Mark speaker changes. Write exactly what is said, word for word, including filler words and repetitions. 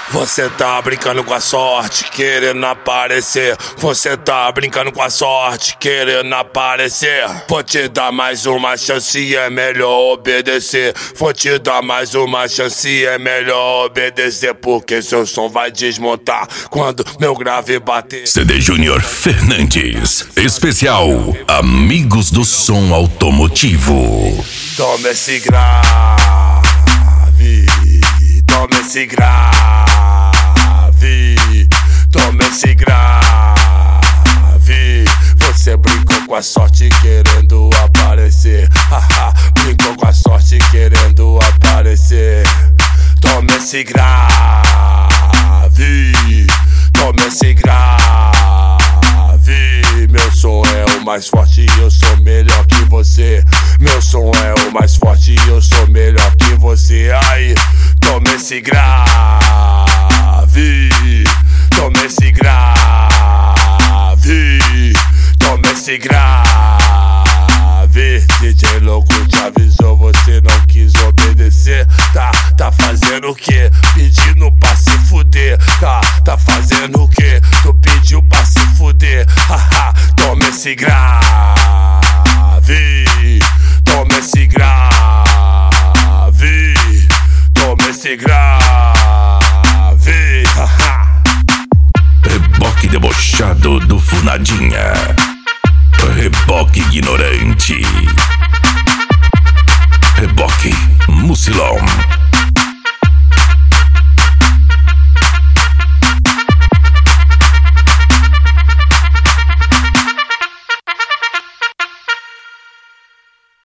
Speaker 1: Você tá brincando com a sorte, querendo aparecer. Você tá brincando com a sorte, querendo aparecer. Vou te dar mais uma chance, é melhor obedecer. Vou te dar mais uma chance, é melhor obedecer. Porque seu som vai desmontar quando meu grave bater.
Speaker 2: C D Júnior Fernandes, especial Amigos do Som Automotivo.
Speaker 1: Toma esse grave, toma esse grave, toma esse grave. Você brincou com a sorte querendo aparecer. Haha, brincou com a sorte querendo aparecer. Toma esse grave, toma esse grave. Meu som é o mais forte e eu sou melhor que você. Meu som é o mais forte e eu sou melhor que você. Aí, toma esse grave, toma esse grave, toma esse grave. D J louco te avisou, você não quis obedecer. Tá, tá fazendo o quê? Pedindo pra se fuder. Tá, tá fazendo o quê? Tu pediu pra se fuder. Haha, toma esse grave, toma esse grave, toma esse grave. Haha.
Speaker 2: Reboque debochado do Funadinha. Reboque ignorante.